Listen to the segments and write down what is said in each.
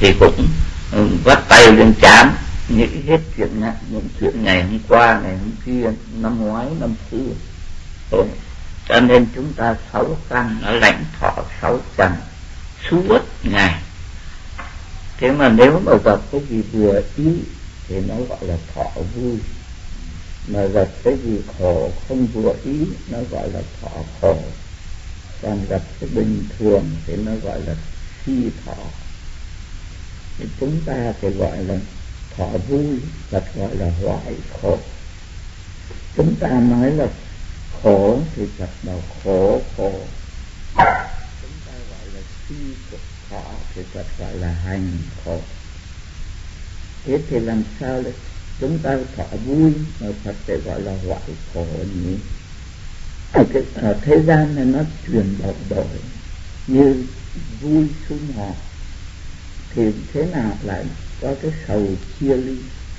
thì cũng vắt tay lên trán, nghĩ hết những chuyện ngày hôm qua, ngày hôm kia, năm ngoái, năm xưa. Cho nên chúng ta 6 căn nó lãnh thọ 6 trần suốt ngày. Thế mà nếu mà gặp cái gì vừa ý thì nó gọi là thọ vui, mà gặp cái gì khổ không vừa ý nó gọi là thọ khổ, còn gặp cái bình thường thì nó gọi là phi thọ. Thì chúng ta thì gọi là thọ vui, Phật gọi là hoại khổ. Chúng ta nói là khổ thì Phật bảo khổ khổ. Chúng ta gọi là phi thọ thì Phật gọi là hành khổ. Thế thì làm sao đấy chúng ta thọ vui mà Phật sẽ gọi là hoại khổ nhỉ? Ở thế gian này nó chuyển đổi như vui sum họp thì thế nào lại có cái sầu chia ly.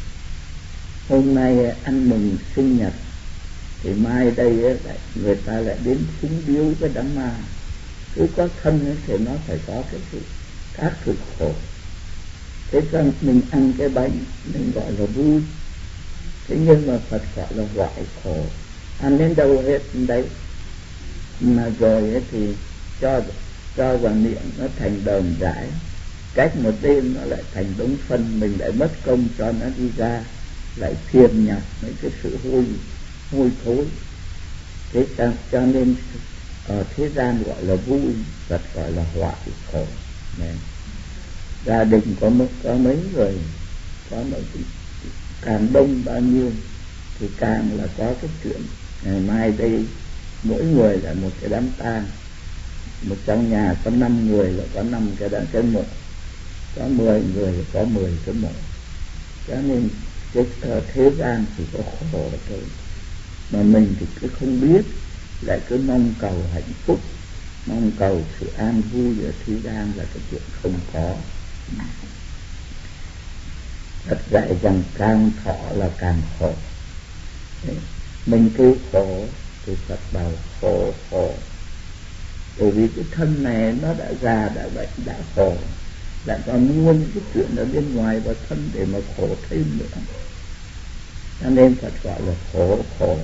Hôm nay ăn mừng sinh nhật thì mai đây lại người ta lại đến cúng biếu cái đám ma. Cứ có thân thì nó phải có cái sự các sự khổ. Thế cho mình ăn cái bánh mình gọi là vui, thế nhưng mà Phật gọi là hoại khổ. Ăn đến đâu hết đấy, mà rồi thì cho vào miệng nó thành đờn rãi, cách một đêm nó lại thành đống phân, mình lại mất công cho nó đi ra, lại phiền nhặt mấy cái sự hôi thối. Thế cho nên ở thế gian gọi là vui, Phật gọi là hoại khổ. Nên gia đình có mấy người, có mấy càng đông bao nhiêu thì càng là có cái chuyện ngày mai đây mỗi người là một cái đám tang. Một trong nhà có 5 người là có 5 cái mộ, có 10 người là có 10 cái mộ. Cho nên cái thế gian thì có khổ thôi, mà mình thì cứ không biết, lại cứ mong cầu hạnh phúc, mong cầu sự an vui ở thế gian là cái chuyện không có. Phật dạy rằng càng thọ là càng khổ. Mình cứ khổ thì Phật bảo khổ khổ, bởi vì cái thân này nó đã già, đã bệnh, đã khổ, lại còn mua những cái chuyện ở bên ngoài vào thân để mà khổ thêm nữa. Cho nên Phật gọi là khổ khổ.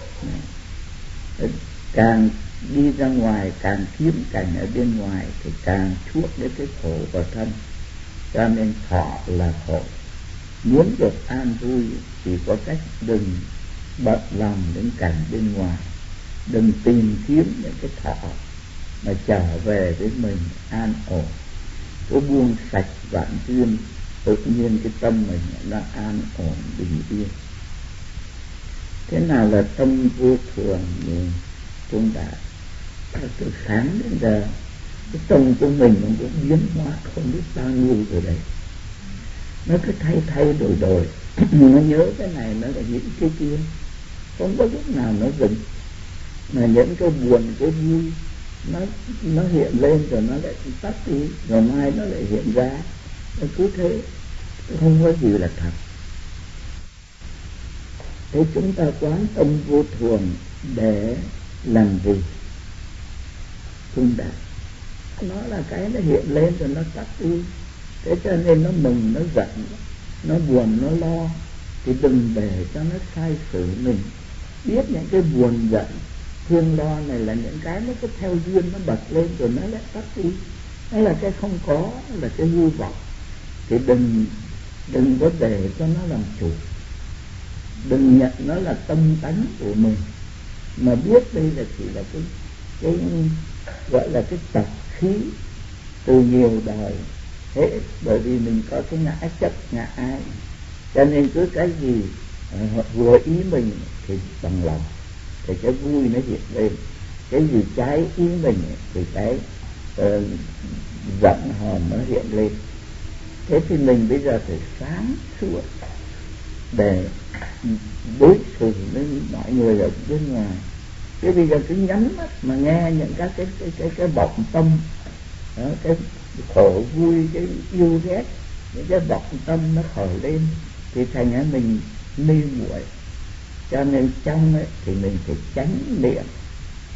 Càng đi ra ngoài, càng kiếm cảnh ở bên ngoài thì càng chuốc đến cái khổ vào thân. Cho nên thọ là khổ. Muốn được an vui thì có cách đừng bận lòng đến cảnh bên ngoài, đừng tìm kiếm những cái thọ, mà trở về với mình an ổn. Cứ buông sạch vạn duyên, tự nhiên cái tâm mình nó an ổn bình yên. Thế nào là tâm vô thường thì chúng ta từ sáng đến giờ cái tâm của mình nó cũng biến hóa không biết bao nhiêu rồi đấy. Nó cứ thay đổi nó nhớ cái này nó lại nghĩ cái kia, không có lúc nào nó dừng. Mà những cái buồn, cái vui nó hiện lên rồi nó lại tắt đi, rồi mai nó lại hiện ra. Nó cứ thế, không có gì là thật. Thế chúng ta quán tâm vô thường để làm gì? Trung đạt. Nó là cái nó hiện lên rồi nó tắt đi. Thế cho nên nó mừng, nó giận, nó buồn, nó lo thì đừng để cho nó sai sử mình. Biết những cái buồn giận, thương lo này là những cái nó cứ theo duyên nó bật lên rồi nó lại tắt đi. Nó là cái không có, là cái hư vọng. Thì đừng có để cho nó làm chủ. Đừng nhận nó là tâm tánh của mình, mà biết đây là chỉ là cái gọi là cái tập khí từ nhiều đời. Thế bởi vì mình có cái ngã chấp, ngã ái, cho nên cứ cái gì vừa ý mình thì bằng lòng thì cái vui nó hiện lên, cái gì trái ý mình thì cái giận hờn nó hiện lên. Thế thì mình bây giờ phải sáng suốt để đối xử với mọi người ở bên ngoài. Thế bây giờ cứ nhắm mắt mà nghe những các cái bọng tâm, cái khổ vui, cái yêu ghét, những cái bọng tâm nó khởi lên thì thành ra mình mê muội. Cho nên trong ấy thì mình phải tránh niệm,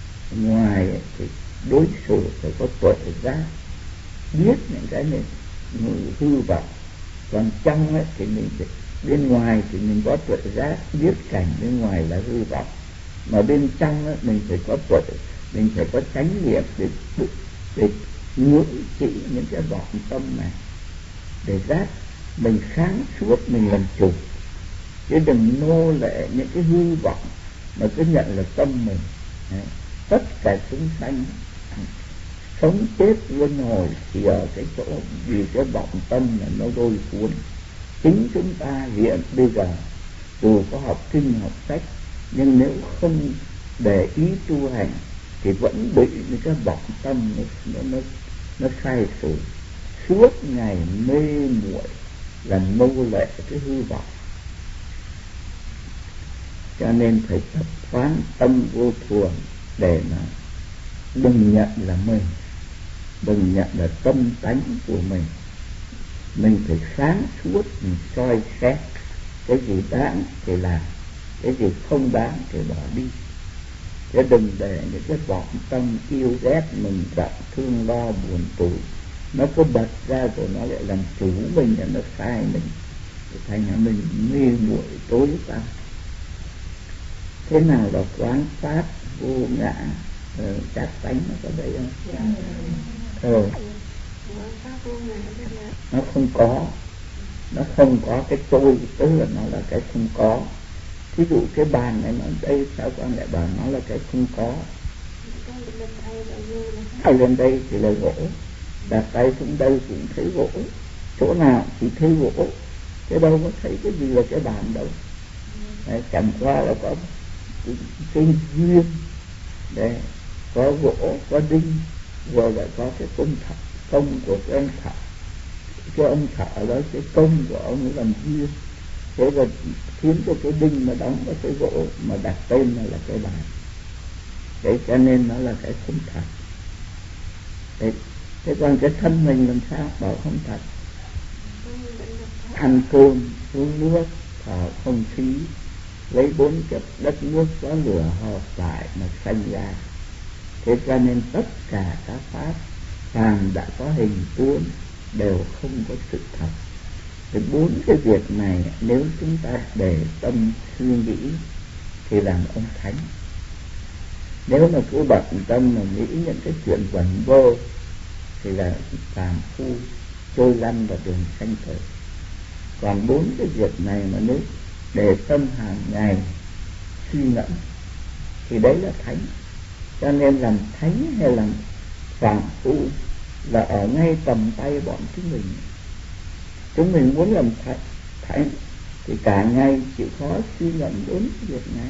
ngoài ấy thì đối xử phải có tuệ giác, biết những cái này hư vọng. Còn trong ấy thì mình bên ngoài thì mình có tuệ giác biết cảnh bên ngoài là hư vọng, mà bên trong ấy, mình phải có tuệ, mình phải có chánh niệm để ngưỡng trị những cái vọng tâm này, để giác mình sáng suốt, mình làm chủ, chứ đừng nô lệ những cái hư vọng mà cứ nhận là tâm mình. Tất cả chúng sanh sống chết luân hồi thì ở cái chỗ vì cái vọng tâm là nó lôi cuốn. Chính chúng ta hiện bây giờ dù có học kinh học sách, nhưng nếu không để ý tu hành thì vẫn bị những cái vọng tâm nó sai sử, suốt ngày mê muội là nô lệ cái hư vọng. Cho nên phải tập quán tâm vô thường để mà đừng nhận là mình, đừng nhận là tâm tánh của mình. Mình phải sáng suốt, mình soi xét cái gì đáng thì làm, cái gì không đáng thì bỏ đi, chứ đừng để những cái vọng tâm yêu ghét mình, giận thương lo buồn tủi nó cứ bật ra rồi nó lại làm chủ mình, là nó sai mình, thành ra mình mê muội tối tăm. Thế nào là quán pháp vô ngã các tánh, nó có đấy không? Nó không có cái tôi, tức là nó là cái không có. Thí dụ cái bàn này nó đây, sao con lại bảo nó là cái không có? Tay lên đây thì là gỗ, đặt tay xuống đây cũng thấy gỗ, chỗ nào chỉ thấy gỗ, chứ đâu có thấy cái gì là cái bàn đâu. Đấy, chẳng qua là có cái duyên, đấy, có gỗ, có đinh, rồi lại có cái công của cái ông thợ. Cái ông thợ đó, cái công của ông ấy làm duyên, thế rồi khiến cho cái đinh mà đóng vào cái gỗ mà đặt tên là cái bàn. Thế cho nên nó là cái không thật. Thế còn cái thân mình làm sao bảo không thật? Ăn cơm, uống nước, thở không khí, lấy 4 chất đất nước gió lửa hợp lại mà sanh ra. Thế cho nên tất cả các pháp phàm đã có hình tướng đều không có sự thật. Thì 4 cái việc này nếu chúng ta để tâm suy nghĩ thì làm ông thánh. Nếu mà cứ bận tâm mà nghĩ những cái chuyện vẩn vơ thì là phàm phu trôi lăn vào đường sanh tử. Còn 4 cái việc này mà nếu để tâm hàng ngày suy ngẫm thì đấy là thánh. Cho nên làm thánh hay làm phàm phu là ở ngay tầm tay bọn chúng mình. Chúng mình muốn làm thánh thì cả ngày chịu khó suy ngẫm 4 việc này.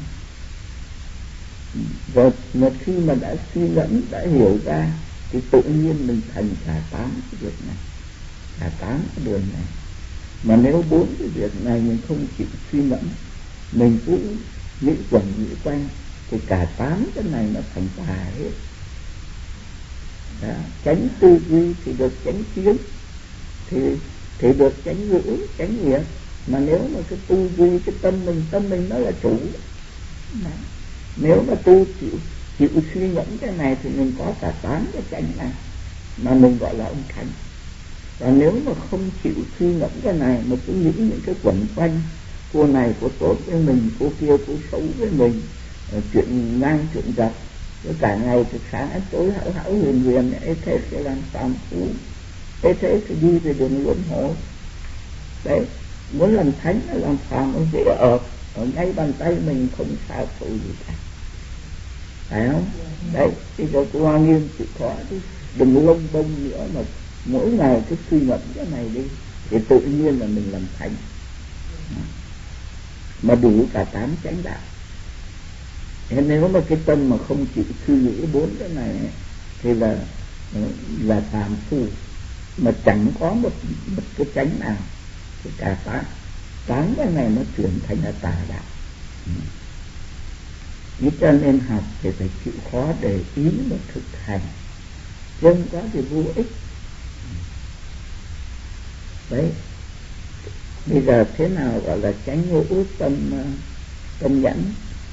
Rồi một khi mà đã suy ngẫm, đã hiểu ra thì tự nhiên mình thành cả 8 cái việc này, cả 8 cái đường này. Mà nếu 4 cái việc này mình không chịu suy ngẫm, mình cứ nghĩ quẩn nghĩ quanh thì cả 8 cái này nó thành tà hết. Đó. Tránh tư duy thì được tránh kiến, thì được tránh ngữ, tránh nghiệp. Mà nếu mà cái tư duy, cái tâm mình nó là chủ. Đó. Nếu mà chịu suy ngẫm cái này thì mình có cả 8 cái tránh này mà mình gọi là ông thánh. Và nếu mà không chịu suy ngẫm cái này mà cứ nghĩ những cái quẩn quanh, cô này cô tốt với mình, cô kia cô xấu với mình, chuyện ngang chuyện giật, cả ngày từ sáng đến tối hão huyền huyền, thế sẽ làm phàm phu, thế thì đi về đường luân hồi. Đấy, muốn làm thánh là làm phàm ông dễ ở ngay bàn tay mình, không sao phụ gì cả, phải không? Đấy, thì cho cô Hoa Nghiêm chịu khó chứ đừng lông bông nữa, mà mỗi ngày cứ suy ngẫm cái này đi thì tự nhiên là mình làm thánh, mà đủ cả 8 chánh đạo. Thế nếu mà cái tâm mà không chịu suy nghĩ 4 cái này thì là phàm phu, mà chẳng có một cái chánh nào, thì cả 8 cái này nó chuyển thành là tà đạo. Vì cho nên học thì phải chịu khó để ý và thực hành, chứ không có thì vô ích. Đấy, bây giờ thế nào gọi là chánh ngũ tâm nhẫn?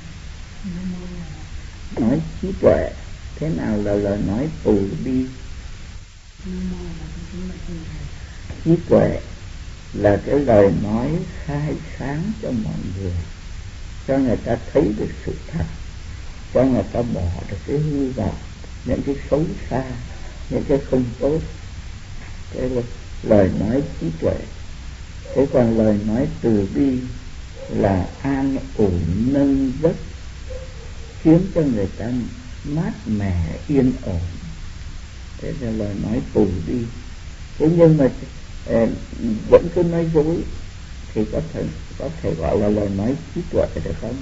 Nói trí tuệ. Thế nào là lời nói từ bi? Trí tuệ là cái lời nói khai sáng cho mọi người, cho người ta thấy được sự thật, cho người ta bỏ được cái hư vọng, những cái xấu xa, những cái không tốt. Cái lời nói trí tuệ. Thế còn lời nói từ bi là an ủi nâng giấc, khiến cho người ta mát mẻ yên ổn. Thế là lời nói từ bi. Thế nhưng mà vẫn cứ nói dối thì có thể gọi là lời nói trí tuệ được không?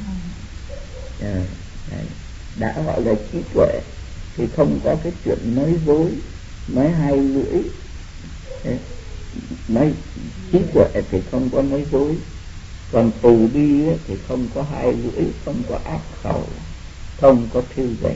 Đã gọi là trí tuệ thì không có cái chuyện nói dối, nói hai lưỡi. Nói trí tuệ thì không có nói dối, còn từ bi thì không có hai lưỡi, không có ác khẩu, không có thiêu dệt.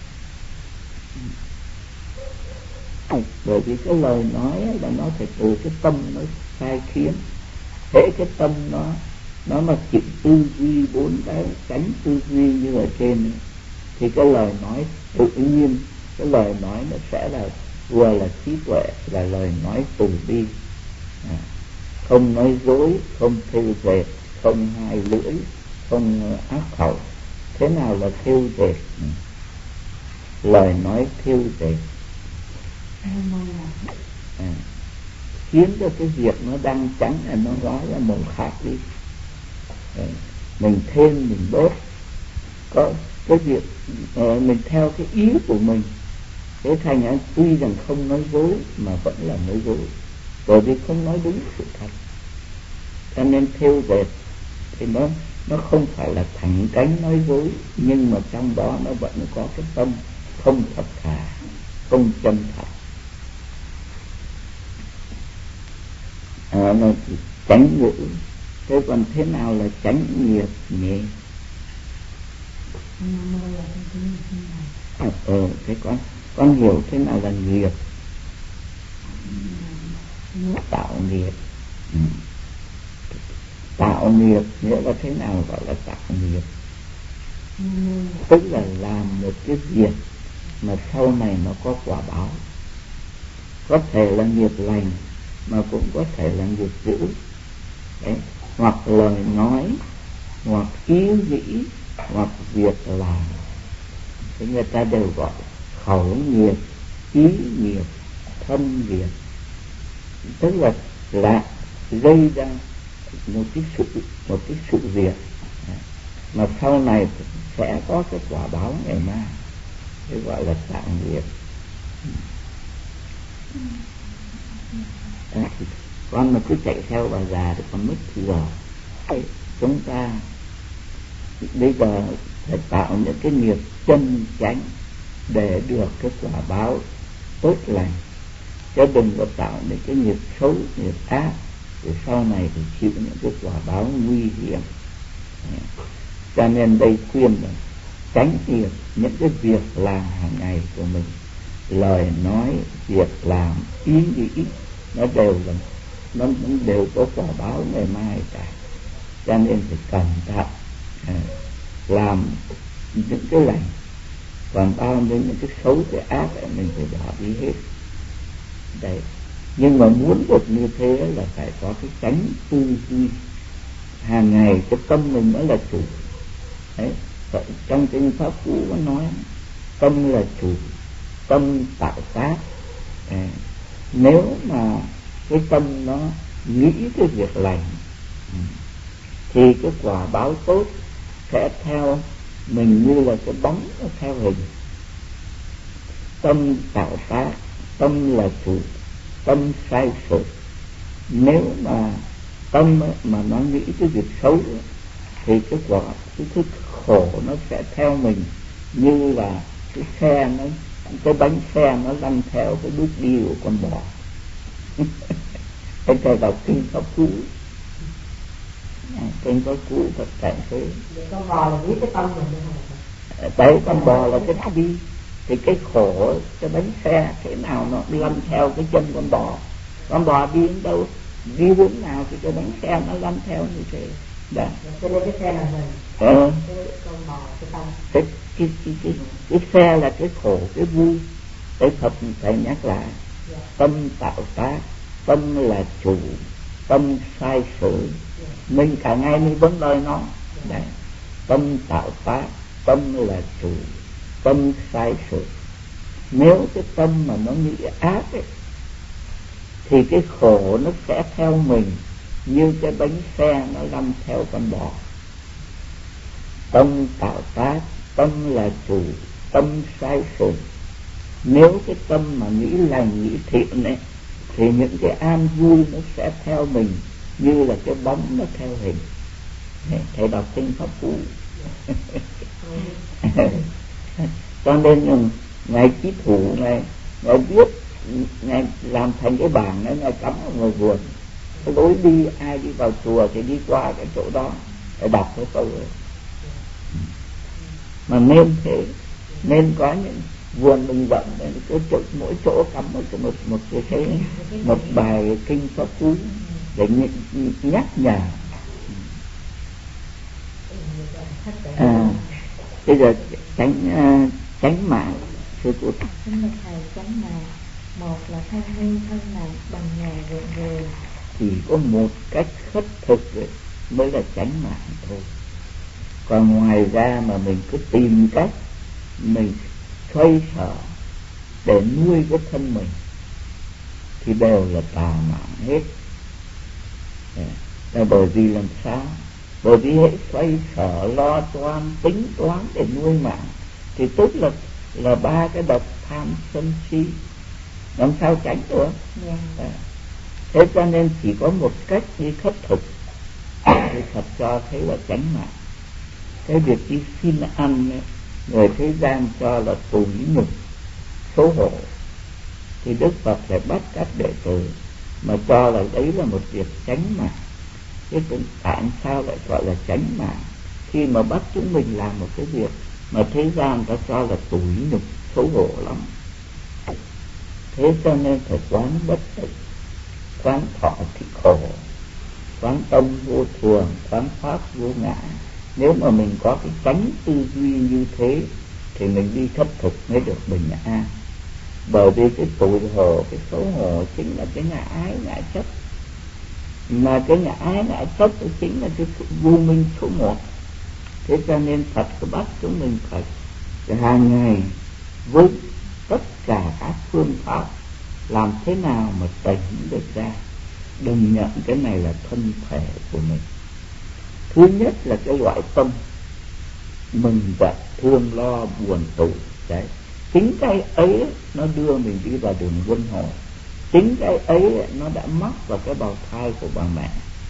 Bởi vì cái lời nói là nó phải từ cái tâm nó sai khiến. Thế cái tâm nó mà chịu tư duy bốn cái tránh tư duy như ở trên thì cái lời nói tự nhiên, cái lời nói nó sẽ là vừa là trí tuệ, là lời nói từ bi, không nói dối, không thêu dệt, không hai lưỡi, không ác khẩu. Thế nào là thêu dệt? Lời nói thêu dệt khiến cho cái việc nó đang trắng là nó nói ra màu khác đi. Mình thêm mình bớt, có cái việc mình theo cái ý của mình. Thế thành ra tuy rằng không nói dối mà vẫn là nói dối, bởi vì không nói đúng sự thật. Cho nên thêu dệt thì nó không phải là thẳng cánh nói dối, nhưng mà trong đó nó vẫn có cái tâm không thật thà, không chân thật. Nó tránh ngữ. Thế còn thế nào là tránh nghiệp nhỉ? Thế con hiểu thế nào là nghiệp? Tạo nghiệp. Tạo nghiệp nghĩa là thế nào gọi là tạo nghiệp? Tức là làm một cái việc mà sau này nó có quả báo. Có thể là nghiệp lành mà cũng có thể là nghiệp dữ. Đấy. Hoặc lời nói, hoặc ý nghĩ, hoặc việc làm. Thì người ta đều gọi khẩu nghiệp, ý nghiệp, thân nghiệp. Tức là gây ra một cái sự việc mà sau này sẽ có cái quả báo ngày mai. Thế gọi là tạo nghiệp. Con mà cứ chạy theo bà già thì con mất giờ. Chúng ta bây giờ phải tạo những cái nghiệp chân chánh để được cái quả báo tốt lành, chứ đừng có tạo những cái nghiệp xấu, nghiệp ác, rồi sau này thì chịu những cái quả báo nguy hiểm. Cho nên đây khuyên là tránh nghiệp những cái việc làm hàng ngày của mình, lời nói, việc làm, ý nghĩ, nó đều có quả báo ngày mai cả. Cho nên phải cẩn thận làm những cái lành, còn bao nhiêu những cái xấu, cái ác ấy mình phải bỏ đi hết. Đấy. Nhưng mà muốn được như thế là phải có cái tránh tư duy hàng ngày, cái tâm mình mới là chủ. Đấy. Trong kinh pháp cũ có nói tâm là chủ, tâm tạo tác. Nếu mà cái tâm nó nghĩ cái việc lành thì cái quả báo tốt sẽ theo mình như là cái bóng nó theo hình. Tâm tạo tác, tâm là chủ, tâm sai sự. Nếu mà tâm mà nó nghĩ cái việc xấu thì cái khổ nó sẽ theo mình như là cái bánh xe nó lăn theo cái bước đi của con bò. Cái này là kinh pháp cũ. Kinh pháp cũ thật cảnh thế. Con bò là biết cái tâm mình không? Đấy, con bò là cái đi. Thì cái khổ, cái bánh xe thế nào nó lăn theo cái chân con bò. Con bò đi đến đâu, đi hướng nào thì cái bánh xe nó lăn theo như thế. Đó. Cho nên cái xe là mình. Cái con bò, cái tâm. Cái xe là cái khổ, cái vui. Cái Phật thầy nhắc lại tâm tạo tác, tâm là chủ, tâm sai sự. Mình cả ngày mình vẫn lời nó đấy. Tâm tạo tác, tâm là chủ, tâm sai sự. Nếu cái tâm mà nó nghĩ ác ấy, thì cái khổ nó sẽ theo mình như cái bánh xe nó lăn theo con bò. Tâm tạo tác, tâm là chủ, tâm sai sự. Nếu cái tâm mà nghĩ lành, nghĩ thiện ấy, thì những cái an vui nó sẽ theo mình như là cái bóng nó theo hình. Thầy đọc kinh Pháp Cú. Cho nên Ngài Chí Thủ Ngài viết, Ngài làm thành cái bảng đó, Ngài cắm ở ngoài vườn. Cái lối đi, ai đi vào chùa thì đi qua cái chỗ đó để đọc cái câu ấy. Mà nên thế, nên có những vườn mình vận cái chỗ, mỗi chỗ cắm một bài kinh Pháp Cú để nhắc nhở. Bây giờ tránh mạng sư phụ. Kính thưa thầy, tránh mạng một là thân nguyên thân mạng bằng nhà vườn vườn. Chỉ có một cách khất thực mới là tránh mạng thôi. Còn ngoài ra mà mình cứ tìm cách mình xoay sở để nuôi cái thân mình thì đều là tà mạng hết. Bởi vì làm sao? Bởi vì hãy xoay sở lo toan tính toán để nuôi mạng thì tức là ba cái độc tham sân si, làm sao tránh được? Thế cho nên chỉ có một cách đi khất thực thì Phật cho thấy là tránh mạng. Cái việc đi xin ăn ấy, người thế gian cho là tủi nhục xấu hổ, thì Đức Phật lại bắt các đệ tử mà cho là đấy là một việc tránh mạng. Thế tại sao lại gọi là tránh mạng khi mà bắt chúng mình làm một cái việc mà thế gian ta cho là tủi nhục xấu hổ lắm? Thế cho nên phải quán bất tịnh, quán thọ thì khổ, quán tâm vô thường, quán pháp vô ngã. Nếu mà mình có cái tránh tư duy như thế thì mình đi khất thực mới được bình an. Bởi vì cái tủi hổ, cái xấu hổ chính là cái ngã ái, ngã chấp. Mà cái ngã ái, ngã chấp chính là cái vô minh số một. Thế cho nên Phật cứ bắt chúng mình phải hàng ngày với tất cả các phương pháp làm thế nào mà tỉnh được ra. Đừng nhận cái này là thân thể của mình. Thứ nhất là cái loại tâm mừng giận, thương lo, buồn tủi. Đấy, chính cái ấy nó đưa mình đi vào đường luân hồi. Chính cái ấy nó đã mắc vào cái bào thai của bà mẹ.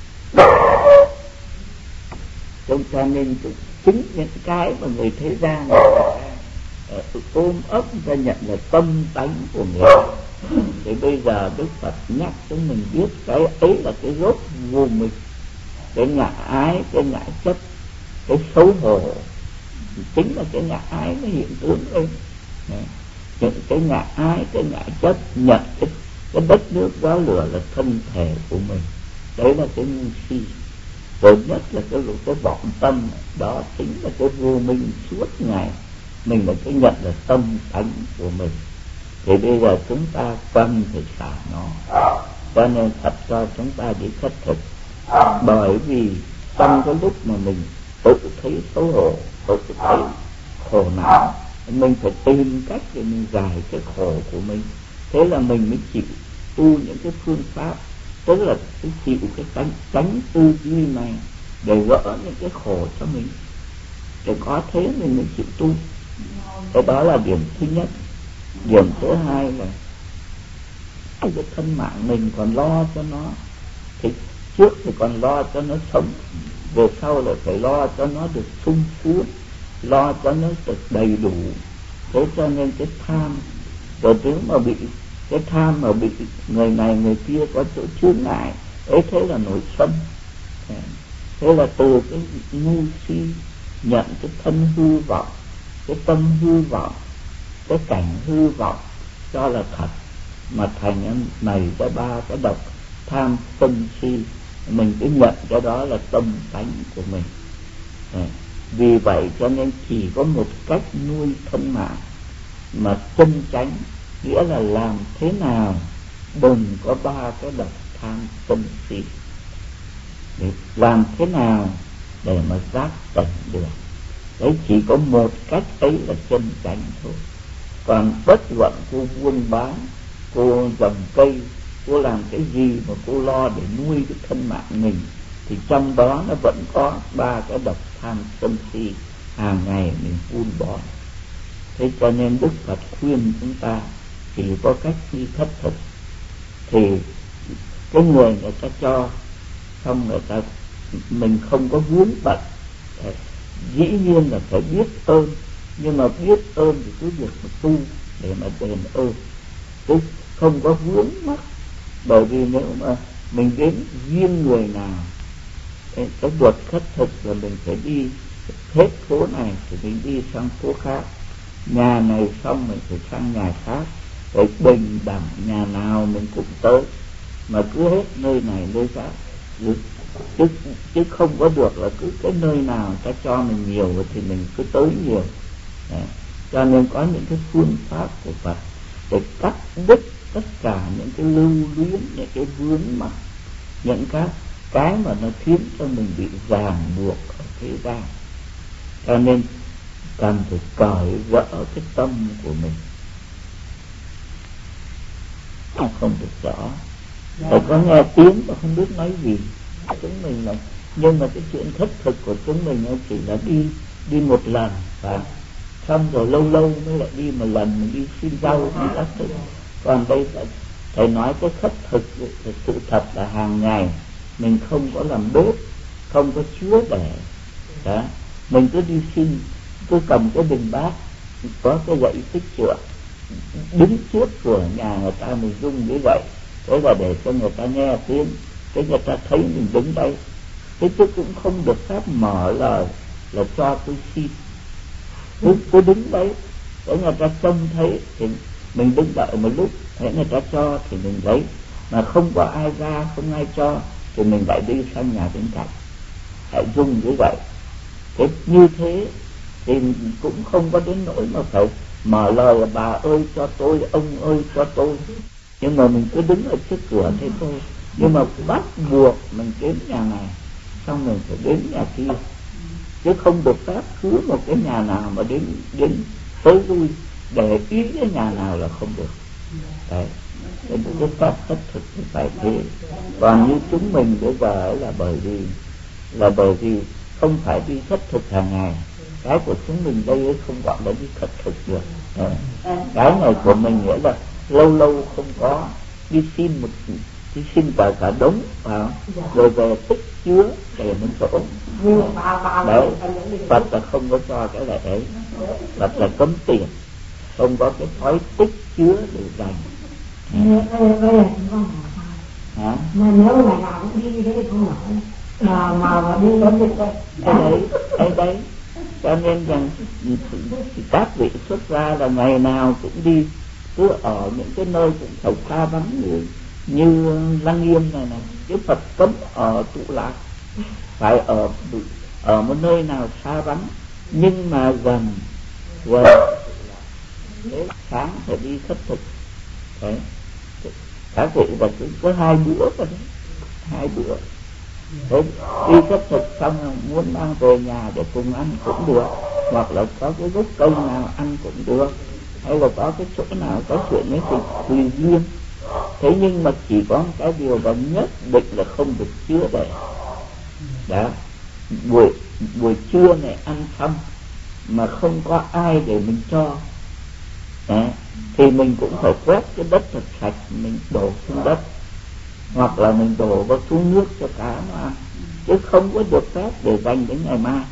Cho nên chính những cái mà người thế gian ôm ấp ra nhận là tâm tánh của người. Thì bây giờ Đức Phật nhắc chúng mình biết cái ấy là cái gốc vô minh. Cái ngã ái, cái ngã chấp, cái xấu hổ chính là cái ngã ái nó hiện tướng lên. Những cái ngã ái, cái ngã chấp nhận cái đất nước gió lửa là thân thể của mình. Đấy là cái ngu si. Rồi nhất là cái vọng tâm, đó chính là cái vô minh suốt ngày. Mình là cái nhận là tâm tánh của mình. Thì bây giờ chúng ta cần phải xả nó. Cho nên Phật cho chúng ta đi khất thực. Bởi vì trong cái lúc mà mình tự thấy xấu hổ, tự thấy khổ não, mình phải tìm cách để mình giải cái khổ của mình. Thế là mình mới chịu tu những cái phương pháp, tức là chịu cái tánh tư duy này để gỡ những cái khổ cho mình. Để có thế mình mới chịu tu. Cái đó là điểm thứ nhất. Điểm thứ hai là cái thân mạng mình còn lo cho nó. Thì trước thì còn lo cho nó sống, về sau là phải lo cho nó được sung sướng, lo cho nó được đầy đủ. Thế cho nên cái tham, rồi nếu mà bị cái tham mà bị người này người kia có chỗ chướng ngại ấy, thế là nổi sân. Thế là từ cái ngu si nhận cái thân hư vọng, cái tâm hư vọng, cái cảnh hư vọng cho là thật, mà thành này ra ba cái độc tham sân si. Mình cứ nhận cái đó là tâm tánh của mình. Vì vậy cho nên chỉ có một cách nuôi thân mạng mà chân chánh, nghĩa là làm thế nào đừng có ba cái độc tham sân si. Để làm thế nào để mà giác tỉnh được? Đấy, chỉ có một cách ấy là chân chánh thôi. Còn bất luận cô buôn bán, cô trồng cây, cô làm cái gì mà cô lo để nuôi cái thân mạng mình, thì trong đó nó vẫn có ba cái độc tham sân si hàng ngày mình vun bón. Thế cho nên Đức Phật khuyên chúng ta chỉ có cách đi khất thực. Thì cái người ta cho, xong người ta, mình không có vướng bận, dĩ nhiên là phải biết ơn, nhưng mà biết ơn thì cứ việc mà tu để mà đền ơn, chứ không có vướng mắc. Bởi vì nếu mà mình đến riêng người nào, cái luật khất thực là mình phải đi hết phố này thì mình đi sang phố khác, nhà này xong mình phải sang nhà khác, phải bình đẳng, nhà nào mình cũng tới, mà cứ hết nơi này nơi khác, chứ không có được là cứ cái nơi nào ta cho mình nhiều thì mình cứ tới nhiều. Đấy. Cho nên có những cái phương pháp của Phật để cắt đứt tất cả những cái lưu luyến, những cái vướng mắc, những cái mà nó khiến cho mình bị ràng buộc ở thế gian. Cho nên cần phải cởi gỡ cái tâm của mình. Không được rõ, phải có nghe tiếng mà không biết nói gì. Chúng mình là, nhưng mà cái chuyện khất thực của chúng mình chỉ là đi một lần, và xong rồi lâu lâu mới lại đi một lần, mình đi xin rau, đi các thứ. Còn đây thầy nói cái khất thực là sự thật là hàng ngày mình không có làm bếp, không có chứa để đó, mình cứ đi xin, cứ cầm cái bình bát, có cái gậy tích trượng, đứng trước cửa nhà người ta mình rung như vậy, thế là để cho người ta nghe tiếng, cái người ta thấy mình đứng đây. Thế chứ cũng không được phép mở lời là cho tôi xin, cứ đứng đấy để người ta trông thấy thì mình đứng đợi một lúc, để người ta cho thì mình lấy, mà không có ai ra, không ai cho thì mình lại đi sang nhà bên cạnh, hãy rung như vậy. Thế như thế thì cũng không có đến nỗi mà phải mở lời là bà ơi cho tôi, ông ơi cho tôi, nhưng mà mình cứ đứng ở trước cửa thế thôi. Nhưng mà bắt buộc mình đến nhà này, xong mình phải đến nhà kia, chứ không được phép cứ một cái nhà nào mà đến tới lui để ý cái nhà nào là không được. Đấy, cái pháp khất thực phải thế. Còn như chúng mình bây giờ là bởi vì không phải đi khất thực hàng ngày. Cái của chúng mình đây không gọi là đi khất thực được. Cái này của mình nghĩa là lâu lâu không có đi xin cả đống vào, rồi về tích chứa để mình chỗ. Đấy, Phật là không có cho cái này ấy. Phật là cấm tiền, không có cái thói tích chứa để dành. Hả? Mà nếu ngày nào cũng đi thế không nổi, mà đi đấy. Cho nên rằng các vị xuất ra là ngày nào cũng đi, cứ ở những cái nơi cũng phải xa vắng như Lăng Nghiêm này, chứ Phật cấm ở tụ lạc, phải ở một nơi nào xa vắng nhưng mà gần. Thế sáng phải đi khất thực. Đấy, các vị là cứ có 2 bữa thôi, 2 bữa. Thế đi khất thực xong rồi muốn mang về nhà để cùng ăn cũng được, hoặc là có cái gốc cây nào ăn cũng được, hay là có cái chỗ nào có chuyện ấy thì tùy duyên. Thế nhưng mà chỉ có một cái điều là nhất định là không được chứa để. Đó, buổi trưa này ăn xong mà không có ai để mình cho, đấy, thì mình cũng phải quét cái đất thật sạch, mình đổ xuống đất, hoặc là mình đổ vào xuống nước cho cá nó ăn, chứ không có được phép để dành đến ngày mai.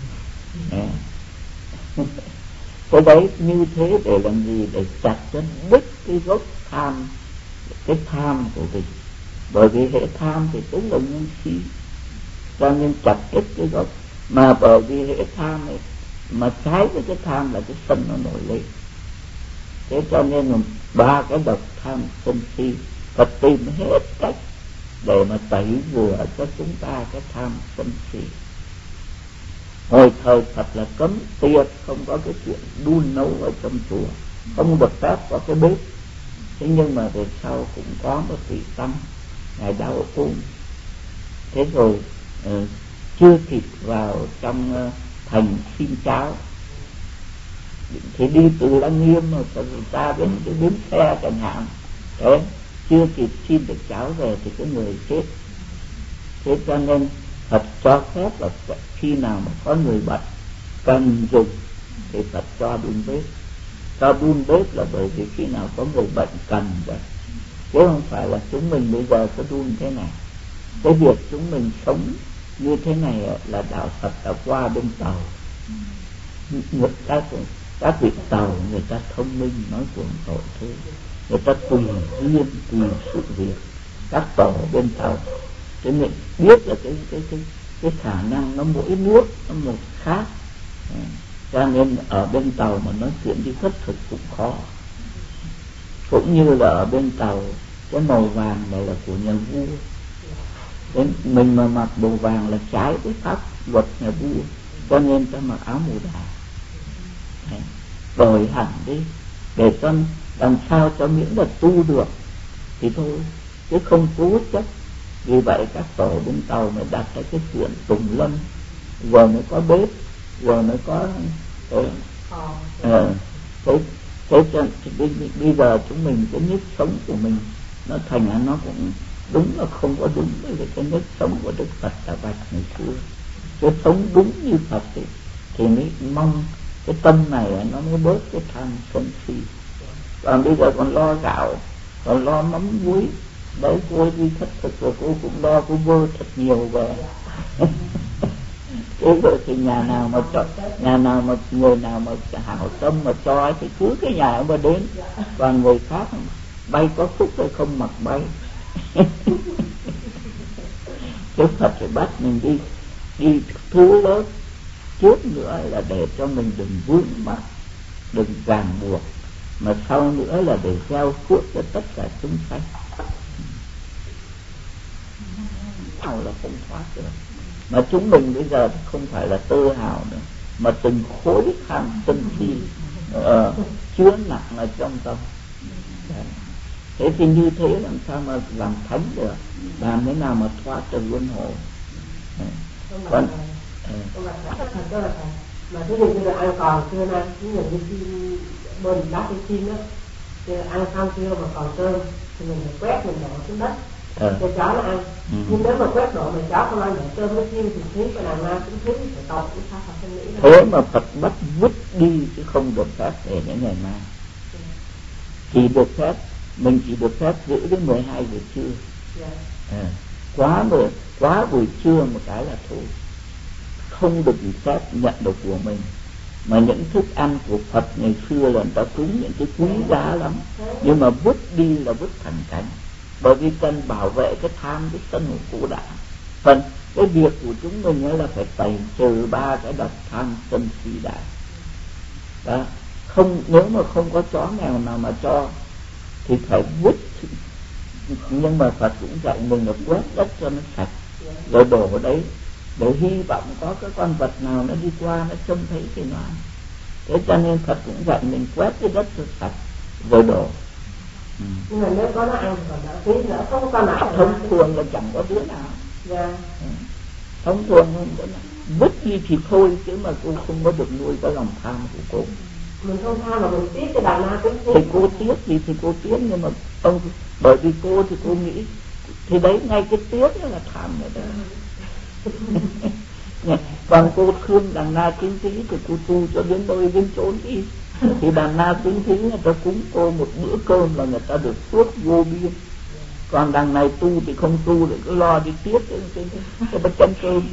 Cái đấy như thế để làm gì? Để chặt cho đứt cái gốc tham, cái tham của mình. Bởi vì hệ tham thì tức là nhân si, cho nên chặt hết cái gốc. Mà bởi vì hệ tham này mà trái với cái tham là cái sân nó nổi lên. Thế cho nên là 3 cái độc tham sân si, Phật tìm hết cách để mà tẩy rửa cho chúng ta cái tham sân si. Hồi thời Phật là cấm tiệt, không có cái chuyện đun nấu ở trong chùa, không được phép có cái bếp. Thế nhưng mà về sau cũng có một vị tăng ngài đau ốm, thế rồi chưa kịp vào trong thành xin cháo, thì đi từ Lăng Nghiêm mà ra đến cái bến xe chẳng hạn, thế chưa kịp xin được cháo về thì cái người chết. Thế cho nên Phật cho phép là khi nào mà có người bệnh cần dùng thì Phật cho đun bếp. Cho đun bếp là bởi vì khi nào có người bệnh cần rồi, chứ không phải là chúng mình bây giờ có đun thế này. Cái việc chúng mình sống như thế này là đạo Phật đã qua bên Tàu. Các vị Tàu người ta thông minh nói cuồng tội thế, người ta tùy duyên tùy sự việc. Các tổ bên Tàu cho nên biết là cái khả năng nó mỗi nước nó một khác, cho nên ở bên Tàu mà nói chuyện đi khất thực cũng khó. Cũng như là ở bên Tàu cái màu vàng này là của nhà vua, đến mình mà mặc đồ vàng là trái với pháp luật nhà vua, cho nên ta mặc áo màu đỏ đổi hẳn đi để cho làm sao cho miễn là tu được thì thôi, chứ không cố chấp. Vì vậy các tổ bên Tàu mới đặt ra cái chuyện tùng lâm, giờ mới có bếp, giờ mới có thế cho bây giờ chúng mình cái nếp sống của mình nó thành ra nó cũng đúng là không có đúng với cái nếp sống của Đức Phật đã bạch ngày xưa. Chứ sống đúng như Phật thì mới mong cái tâm này nó mới bớt cái tham sân si. Còn bây giờ còn lo gạo, còn lo mắm muối, đấy cô đi khất thực rồi cô cũng lo, cô vơ thật nhiều về. Thế rồi thì nhà nào mà người nào mà hảo tâm mà cho thì cứ cái nhà ông mà đến, còn người khác bay có phúc hay không mặc bay. Chứ Phật phải bắt mình đi thứ lớn trước nữa là để cho mình đừng vướng mắc, đừng ràng buộc, mà sau nữa là để gieo phước cho tất cả chúng sanh. Nào là không thoát được. Mà chúng mình bây giờ không phải là tự hào nữa, mà từng khối tham sân si chứa nặng ở trong tâm. Thế thì như thế làm sao mà làm thánh được, làm thế nào mà thoát được luân hồi. Còn mà ví dụ như là ăn còn chưa ăn, ví dụ như chim bên đá cái chim đó, thì ăn xong chưa mà còn cơm thì mình phải quét, mình đổ xuống đất cho chó nó ăn. Nhưng nếu mà quét độ mà chó không ăn được cơm với chim thì thiếu cái đàn na cũng thiếu phải tộc cũng sao Phật không nghĩ đâu. Thế mà Phật bắt vứt đi chứ không được phép để đến ngày mai. Chỉ được phép, mình chỉ được phép giữ đến 12 giờ trưa. Quá buổi trưa một cái là thôi, không được phép nhận được của mình. Mà những thức ăn của Phật ngày xưa là người ta cúng những cái quý giá lắm, nhưng mà vứt đi là vứt thành cánh, bởi vì cần bảo vệ cái tham cái sân của cụ đã. Phần cái việc của chúng mình là phải tẩy trừ 3 cái độc tham sân si đã. Đó, không, nếu mà không có chó mèo nào mà cho thì phải vứt. Nhưng mà Phật cũng dạy mình là quét đất cho nó sạch rồi đổ vào đấy, để hy vọng có cái con vật nào nó đi qua nó trông thấy thì nó ăn. Thế cho nên Phật cũng dạy mình quét cái đất cho sạch rồi đổ. Nhưng mà nếu có nó ăn thì còn đỡ tí nữa, không có nào thông thường là chẳng có đứa nào. Thông thường không có nào. Vứt đi thì thôi, chứ mà cô không có được nuôi cái lòng tham của cô. Mình không tham mà mình tiếc cái đàn na cũng thì cô tiếc gì thì cô tiếc, nhưng mà ông bởi vì cô thì cô nghĩ thì đấy, ngay cái tiếc đó là tham rồi đó. Còn cô thương đàn na kiến thí thì cô tu cho đến nơi đến chốn đi. Thì đàn na kiến thí người ta cúng cô một bữa cơm là người ta được phước vô biên. Còn đằng này tu thì không tu, để cứ lo đi tiếc cái bát chén cơm.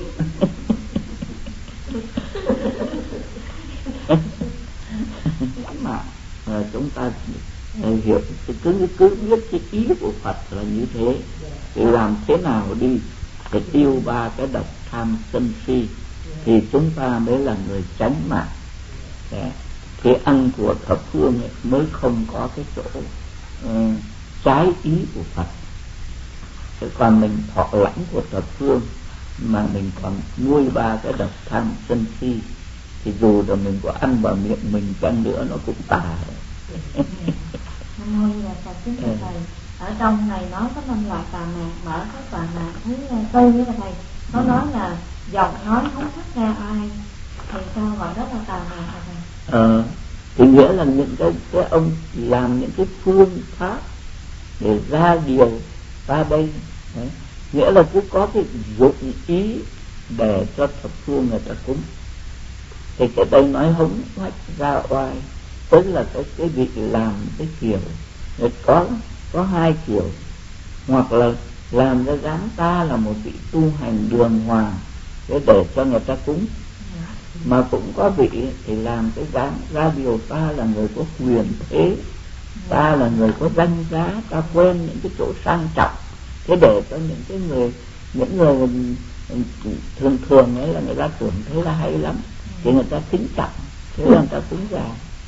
Mà chúng ta hiểu cứ biết cái ý của Phật là như thế, thì làm thế nào đi để tiêu 3 cái độc tham sân si thì chúng ta mới là người chánh mạng. Cái ăn của thập phương mới không có cái chỗ trái ý của Phật. Thế còn mình thọ lãnh của thập phương mà mình còn nuôi 3 cái độc tham sân si thì dù là mình có ăn vào miệng mình chăng nữa nó cũng tà. thôi là Phật kính thưa thầy. Ở trong này nói có 5 loại tà mạng, mở cái tà mạng thứ tư đó là thầy, có nói là giọng nói không phát ra ai, thì sao gọi đó là tà mạng hả thầy? Thì nghĩa là những cái ông làm những cái phương pháp để ra điều ta đây. Đấy. Nghĩa là cứ có cái dụng ý để cho thập phương người ta cúng. Thì cái đây nói hống hoách ra oai, tức là cái vị làm cái kiểu có hai kiểu, hoặc là làm ra dáng ta là một vị tu hành đường hoàng để cho người ta cúng, mà cũng có vị thì làm cái dáng ra điều ta là người có quyền thế, ta là người có danh giá, ta quen những cái chỗ sang trọng, thế để cho những người thường ấy là người ta tưởng thế là hay lắm, thì người ta kính trọng, thế là người ta cúng ra.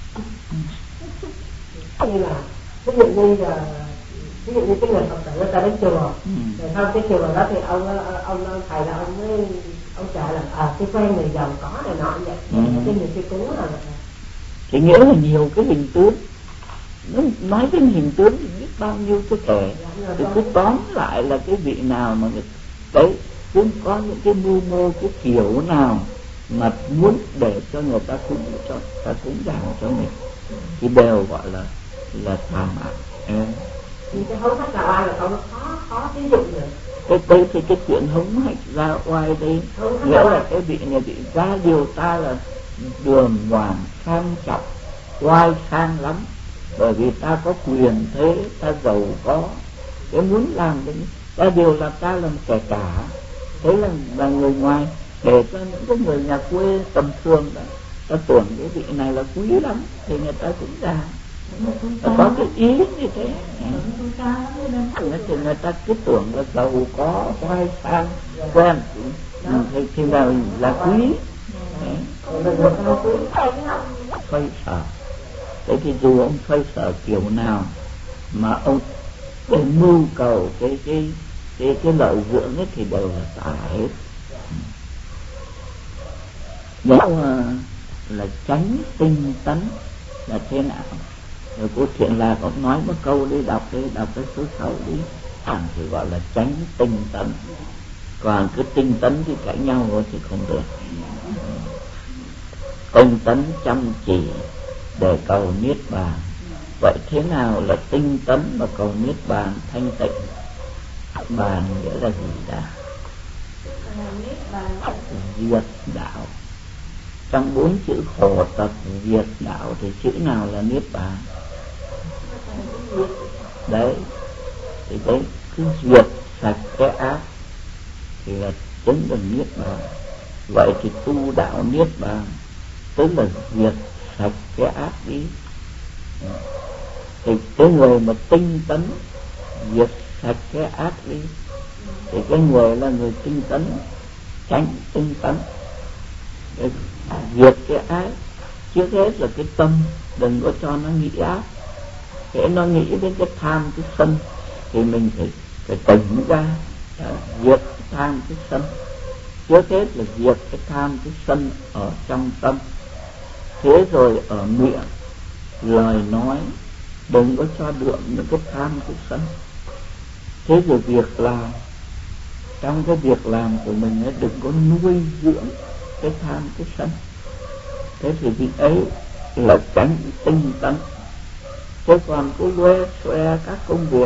Như là ví dụ như cái người Phật tử người ta đến chùa, rồi sau cái chùa đó thì ông thầy là ông trả là cái quen người giàu có này nọ vậy, cái người kia cúng là thì nghĩa là nhiều cái hình tướng, nói đến hình tướng thì biết bao nhiêu cái thể, thì cứ tóm lại là cái vị nào mà đấy cũng có những cái mưu mô cái kiểu nào mà muốn để cho người ta cúng dường cho mình thì đều gọi là tà mạng. Thì cái hống hách ra oai là không khó ví dụ được. Cái chuyện hống hách ra oai đây nghĩa là cái vị này bị ra điều ta là đường hoàng sang trọng, oai sang lắm, bởi vì ta có quyền thế, ta giàu có, cái muốn làm cái ta điều là ta làm kẻ cả, thế là người ngoài, để cho những cái người nhà quê tầm thường đó ta tưởng cái vị này là quý lắm thì người ta cũng ra, có cái ý như thế. Thì người ta cứ tưởng là giàu có, oai sang, quen thì là quý. Xoay sở. Thế thì dù ông xoay sở kiểu nào mà ông mưu cầu cái lợi dưỡng ấy thì đều là tà hết. Nếu là tránh tinh tấn là thế nào? Rồi cô Thiện là có nói một câu đi, đọc cái số 6 đi, thì gọi là tránh tinh tấn. Còn cứ tinh tấn thì cãi nhau rồi thì không được. Tinh tấn chăm chỉ để cầu niết bàn. Vậy thế nào là tinh tấn mà cầu niết bàn thanh tịnh? Bàn nghĩa là gì đã? Diệt đạo. Trong 4 chữ khổ tập diệt đạo thì chữ nào là niết bàn? Đấy, thì đấy cứ diệt sạch cái ác thì là chứng được niết bàn. Vậy thì tu đạo niết bàn tức là diệt sạch cái ác đi. Thì cái người mà tinh tấn diệt sạch cái ác đi thì cái người là người tinh tấn, tránh tinh tấn, diệt cái ác. Trước hết là cái tâm đừng có cho nó nghĩ ác. Hễ nó nghĩ đến cái tham cái sân thì mình phải tỉnh ra, diệt cái tham cái sân. Trước hết là diệt cái tham cái sân ở trong tâm. Thế rồi ở miệng lời nói đừng có cho đượm những cái tham cái sân. Thế rồi việc làm, trong cái việc làm của mình ấy, đừng có nuôi dưỡng cái tham cái sân. Thế thì vị ấy là tránh tinh tấn. Chứ còn cứ loe xoe các công việc,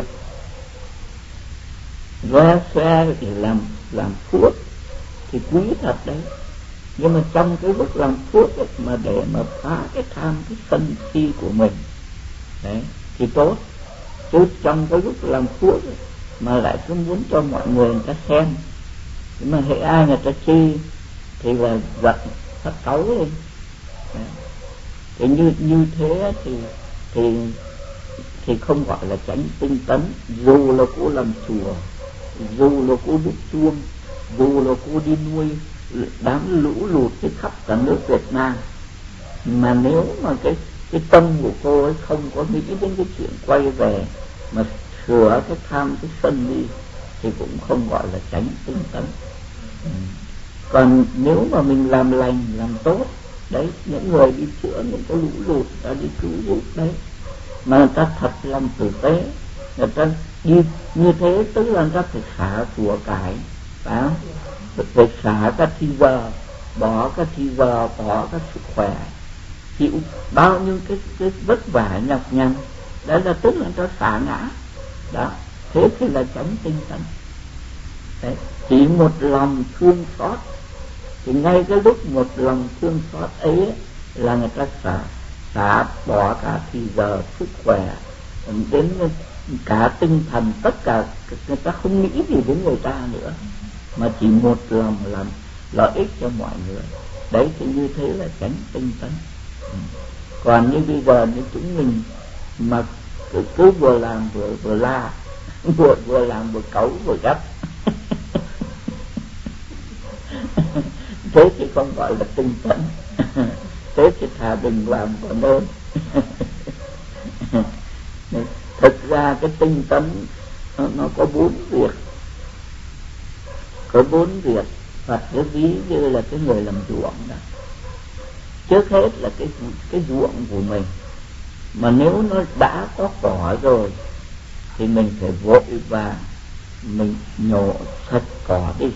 loe xoe để làm phước thì quý thật đấy, nhưng mà trong cái lúc làm phước ấy, mà để mà phá cái tham cái sân si của mình đấy thì tốt. Chứ trong cái lúc làm phước ấy, mà lại cứ muốn cho mọi người ta xem, nhưng mà hễ ai người ta chê thì là giận phát cáu lên. Thì như thế thì không gọi là tránh tinh tấn. Dù là cô làm chùa, dù là cô đúc chuông, dù là cô đi nuôi đám lũ lụt trên khắp cả nước Việt Nam, mà nếu mà cái tâm của cô ấy không có nghĩ đến cái chuyện quay về mà sửa cái tham cái sân đi thì cũng không gọi là tránh tinh tấn. Còn nếu mà mình làm lành làm tốt đấy, những người đi chữa những cái lũ lụt ta đi cứu giúp đấy, mà người ta thật lòng tử tế, người ta đi như thế, tức là người ta phải xả của cải, phải xả các thì giờ, bỏ các thì giờ, bỏ các sức khỏe, chịu bao nhiêu cái vất vả nhọc nhằn, đấy là tức là người ta xả ngã đó. Thế thì là chánh tinh tấn. Đấy, chỉ một lòng thương xót, thì ngay cái lúc một lòng thương xót ấy là người ta xả bỏ cả thì giờ, sức khỏe, đến cả tinh thần, tất cả, người ta không nghĩ gì đến người ta nữa, mà chỉ một lòng làm lợi ích cho mọi người. Đấy thì như thế là chánh tinh tấn. Còn như bây giờ như chúng mình mà cứ vừa làm vừa la, vừa làm vừa cấu vừa gấp thế thì không gọi là tinh tấn. Thế thì thà đừng làm còn hơn. Thực ra cái tinh tấn nó có 4 việc. Có 4 việc. Phật cái ví như là cái người làm ruộng đó. Trước hết là cái ruộng của mình, mà nếu nó đã có cỏ rồi thì mình phải vội và mình nhổ sạch cỏ đi.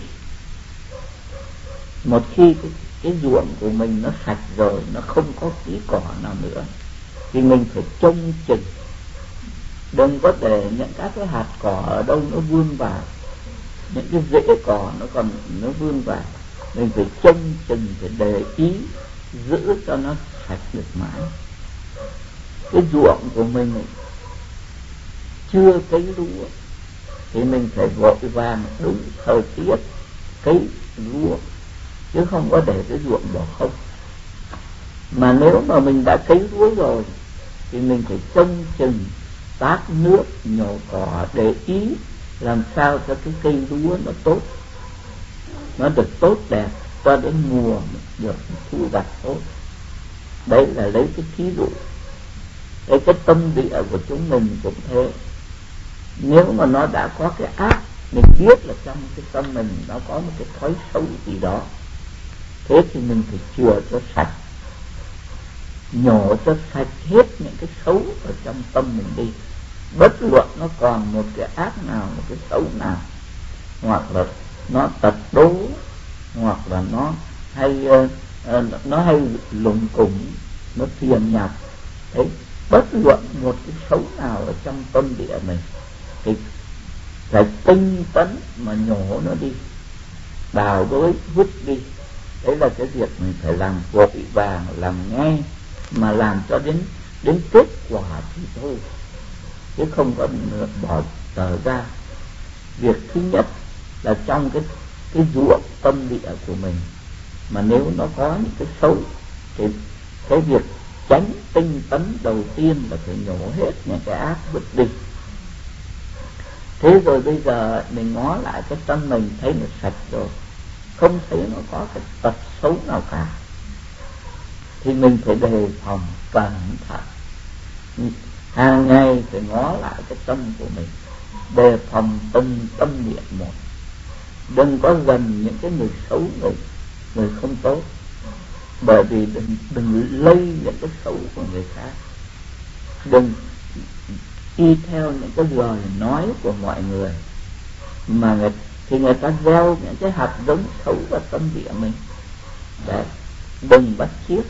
Một khi cái ruộng của mình nó sạch rồi, nó không có tí cỏ nào nữa, thì mình phải trông chừng, đừng có để những các cái hạt cỏ ở đâu nó vươn vào, những cái rễ cỏ nó vươn vào. Mình phải trông chừng, phải để ý giữ cho nó sạch được mãi. Cái ruộng của mình chưa cấy lúa thì mình phải vội vàng đúng thời tiết cấy lúa, chứ không có để cái ruộng bỏ không. Mà nếu mà mình đã cấy lúa rồi thì mình phải trông chừng, tát nước, nhổ cỏ, để ý làm sao cho cái cây lúa nó tốt, nó được tốt đẹp, cho đến mùa được thu hoạch tốt. Đấy là lấy cái thí dụ. Đấy, cái tâm địa của chúng mình cũng thế. Nếu mà nó đã có cái ác, mình biết là trong cái tâm mình nó có một cái thói xấu gì đó, thế thì mình phải chừa cho sạch, nhổ cho sạch hết những cái xấu ở trong tâm mình đi. Bất luận nó còn một cái ác nào, một cái xấu nào, hoặc là nó tật đố, hoặc là nó hay lùng củng, nó phiền nhạt. Đấy, bất luận một cái xấu nào ở trong tâm địa mình thì phải tinh tấn mà nhổ nó đi, đào đới vứt đi. Đấy là cái việc mình phải làm vội vàng, làm ngay, mà làm cho đến kết quả thì thôi, chứ không có bỏ tờ ra. Việc thứ nhất là trong cái ruộng tâm địa của mình, mà nếu nó có những cái xấu thì cái việc tránh tinh tấn đầu tiên là phải nhổ hết những cái ác vứt đi. Thế rồi bây giờ mình ngó lại cái tâm mình, thấy nó sạch rồi, không thấy nó có cái tật xấu nào cả, thì mình phải đề phòng cẩn thận. Hàng ngày phải ngó lại cái tâm của mình, đề phòng tâm địa một. Đừng có gần những cái người xấu, người không tốt, bởi vì đừng lây những cái xấu của người khác. Đừng y theo những cái lời nói của mọi người, mà người ta gieo những cái hạt giống xấu vào tâm địa mình. Đấy, đừng bắt chước.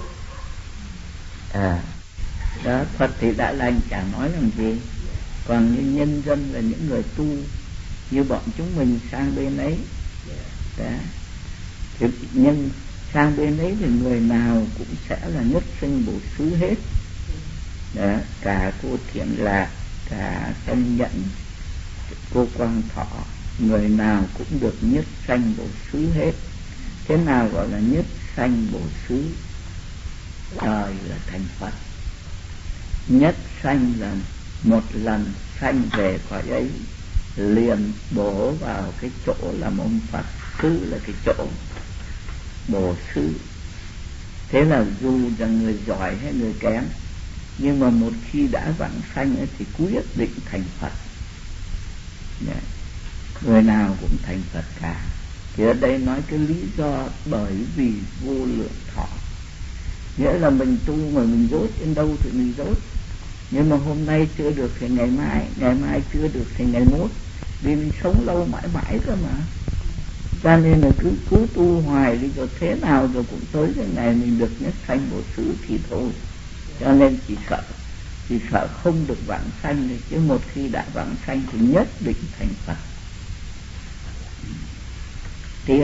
Đó, Phật thì đã lành chẳng nói làm gì. Còn như nhân dân là những người tu như bọn chúng mình sang bên ấy, đó, thì nhân sang bên ấy thì người nào cũng sẽ là nhất sinh bổ xứ hết. Đó, cả cô Thiện Lạc, cả Tâm Nhẫn, cô Quang Thọ, người nào cũng được nhất sanh bổ xứ hết. Thế nào gọi là nhất sanh bổ xứ? Trời là thành Phật. Nhất sanh là một lần sanh về khỏi ấy liền bổ vào cái chỗ làm ông Phật. Xứ là cái chỗ bổ xứ. Thế là dù là người giỏi hay người kém, nhưng mà một khi đã vãng sanh ấy thì quyết định thành Phật. Người nào cũng thành Phật cả. Thì ở đây nói cái lý do bởi vì vô lượng thọ. Nghĩa là mình tu mà mình dốt đến đâu thì mình dốt. Nhưng mà hôm nay chưa được thì ngày mai chưa được thì ngày mốt, vì mình sống lâu mãi mãi cơ mà. Cho nên là cứ tu hoài đi, rồi thế nào rồi cũng tới cái ngày mình được nhất sanh Bổ Xứ thì thôi. Cho nên chỉ sợ không được vãng sanh này, chứ một khi đã vãng sanh thì nhất định thành Phật. Tiếp.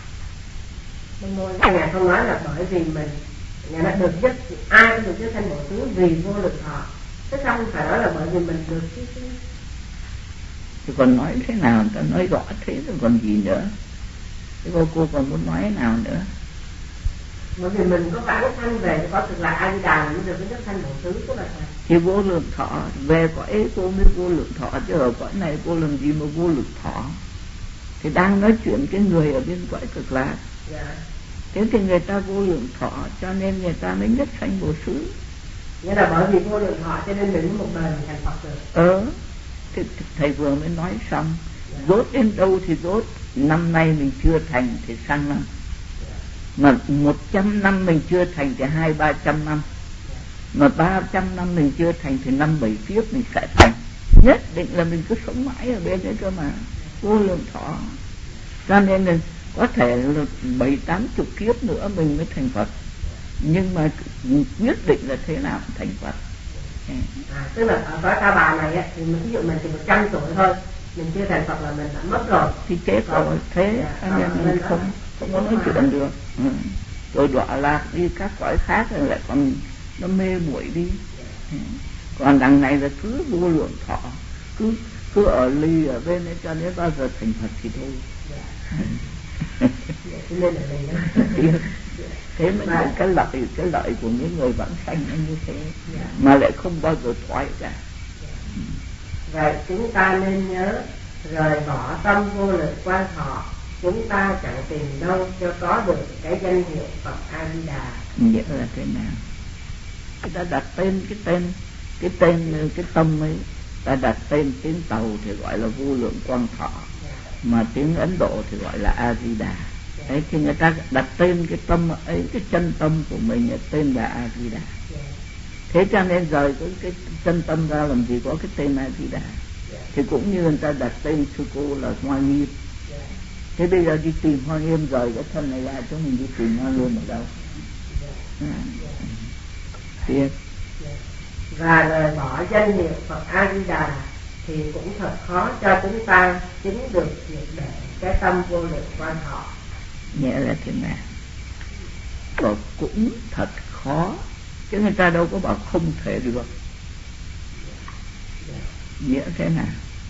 Ngài không nói là bởi vì mình Ngài đã được nhất, ai cũng được nhất sanh Bổ Xứ vì vô lượng thọ, chứ không phải nói là bởi vì mình được chứ. Chứ còn nói thế nào, người ta nói rõ thế rồi còn gì nữa. Thế cô còn muốn nói nào nữa? Bởi vì mình có vãng sanh về có thực là A Di Đà mới được cái nhất sanh Bổ Xứ, tức là thì vô lượng thọ, về cõi cô mới vô lượng thọ, chứ ở cõi này cô làm gì mà vô lượng thọ. Thì đang nói chuyện cái người ở bên cõi Cực Lạc. Thế thì người ta vô lượng thọ, cho nên người ta mới nhất sanh Bổ Xứ. Nghĩa là bởi vì vô lượng thọ cho nên mình một đời mình thành Phật được. Thì thầy vừa mới nói xong. Rốt đến đâu thì rốt. Năm nay mình chưa thành thì sang năm, mà 100 năm mình chưa thành thì 200-300 năm, mà 300 năm mình chưa thành thì 5-7 kiếp mình sẽ thành. Nhất định là mình cứ sống mãi ở bên đấy cơ mà, vô lượng thọ. Cho nên là có thể là 7-80 kiếp nữa mình mới thành Phật, nhưng mà quyết định là thế nào thành Phật. Tức là ở cõi Ta Bà này á, thì ví dụ mình chỉ 100 tuổi thôi, mình chưa thành Phật là mình đã mất rồi, thì chết rồi. Thế anh em mình không có nói chuyện được. Rồi đọa lạc đi các cõi khác rồi lại còn nó mê muội đi. Còn đằng này là cứ vô lượng thọ, cứ ở ly ở bên ấy cho đến bao giờ thành Phật thì thôi. Thế mới là cái lợi của những người vãng sanh như thế, mà lại không bao giờ thoái cả. Vậy chúng ta nên nhớ, rời bỏ tâm vô lượng quan thọ, chúng ta chẳng tìm đâu cho có được cái danh hiệu Phật A Di Đà. Nghĩa là thế nào? Người ta đặt tên cái tâm ấy, ta đặt tên tiếng Tàu thì gọi là vô lượng quan thọ, mà tiếng Ấn Độ thì gọi là A Di Đà. Đấy, thì người ta đặt tên cái tâm ấy, cái chân tâm của mình là tên là A Di Đà. Thế cho nên rời cái chân tâm ra làm gì có cái tên A Di Đà. Thì cũng như người ta đặt tên sư cô là Hoa Nghiêm. Thế bây giờ đi tìm Hoa Nghiêm, rời cái thân này ra, chúng mình đi tìm Hoa Nghiêm ở đâu? Tiếp. Và rời bỏ danh hiệu Phật A Di Đà thì cũng thật khó cho chúng ta chứng được triệt để cái tâm vô lượng quan thọ. Nghĩa là thế nào? Và cũng thật khó, chứ người ta đâu có bảo không thể được. Nghĩa thế nào?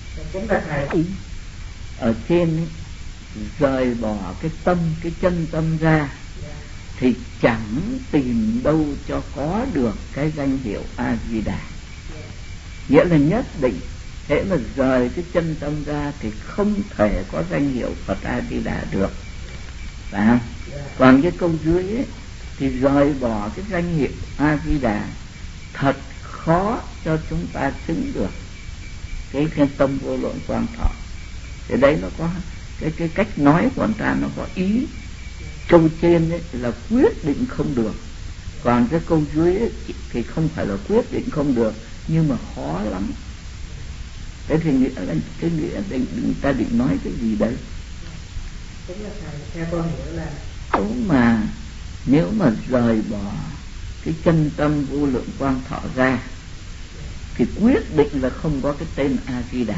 Ở trên ấy, rời bỏ cái tâm, cái chân tâm ra thì chẳng tìm đâu cho có được cái danh hiệu A Di Đà. Nghĩa là nhất định thế mà rời cái chân tâm ra thì không thể có danh hiệu Phật A Di Đà được. Phải không? Còn cái câu dưới ấy, thì rời bỏ cái danh hiệu A Di Đà thật khó cho chúng ta chứng được cái tâm vô lượng quan thọ. Thì đấy nó có cái cách nói của người ta nó có ý. Câu trên ấy là quyết định không được, còn cái câu dưới ấy thì không phải là quyết định không được, nhưng mà khó lắm. Thế thì nghĩa là cái nghĩa định ta định nói cái gì đấy? Theo tôi hiểu là mà nếu mà rời bỏ cái chân tâm vô lượng quan thọ ra thì quyết định là không có cái tên A Di Đà.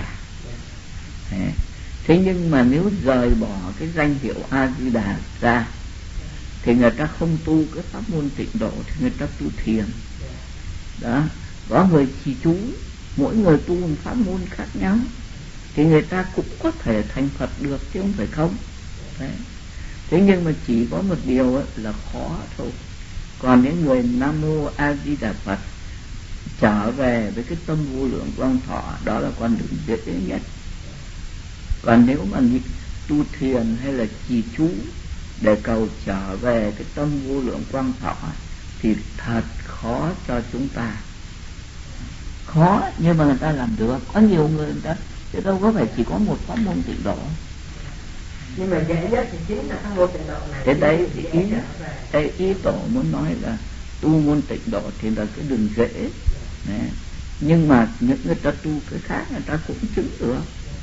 Thế nhưng mà nếu rời bỏ cái danh hiệu A Di Đà ra thì người ta không tu cái pháp môn tịnh độ, thì người ta tu thiền. Đó, có người trì chú, mỗi người tu một pháp môn khác nhau, thì người ta cũng có thể thành Phật được chứ không phải không. Đấy. Thế nhưng mà chỉ có một điều là khó thôi. Còn những người Nam Mô A Di Đà Phật trở về với cái tâm vô lượng quan thọ, đó là con đường dễ nhất. Còn nếu mà tu thiền hay là trì chú để cầu trở về cái tâm vô lượng quan thọ thì thật khó cho chúng ta. Khó, nhưng mà người ta làm được. Có nhiều người ta, chứ đâu có phải chỉ có một pháp môn tịnh độ. Nhưng mà dễ nhất thì chính là pháp môn tịnh độ này. Thế đấy thì ý tổ muốn nói là tu môn tịnh độ thì là cái đường dễ. Nhưng mà những người ta tu cái khác người ta cũng chứng được.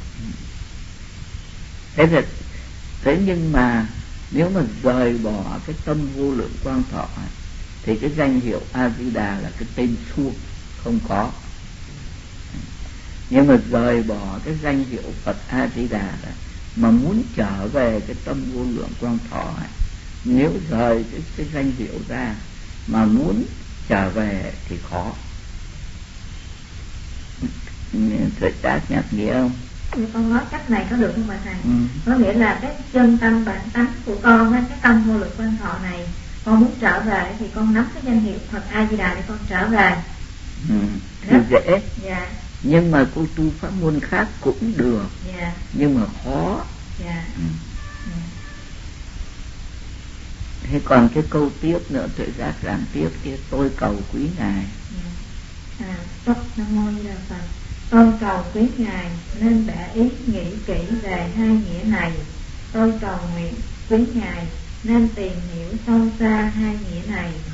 Thế nhưng mà nếu mà rời bỏ cái tâm vô lượng quang thọ thì cái danh hiệu A Di Đà là cái tên suông, không có. Nhưng mà rời bỏ cái danh hiệu Phật A Di Đà mà muốn trở về cái tâm vô lượng quang thọ, nếu rời cái danh hiệu ra mà muốn trở về thì khó. Thầy Trác nhắc nghĩa không? Con nói cách này có được không bà thầy? Có nghĩa là cái chân tâm bản tánh của con, cái tâm vô lượng quang thọ này, con muốn trở về thì con nắm cái danh hiệu Phật A Di Đà để con trở về. Thì dễ. Dạ. Nhưng mà cô tu pháp môn khác cũng được. Dạ. Nhưng mà khó. Dạ. Thế còn cái câu tiếp nữa, Tuệ Giác giảng tiếp kia: tôi cầu quý ngài. Nam mô Di Đà Phật. Tôi cầu quý ngài nên để ý nghĩ kỹ về hai nghĩa này. Tôi cầu nguyện quý ngài nên tìm hiểu sâu xa hai nghĩa này.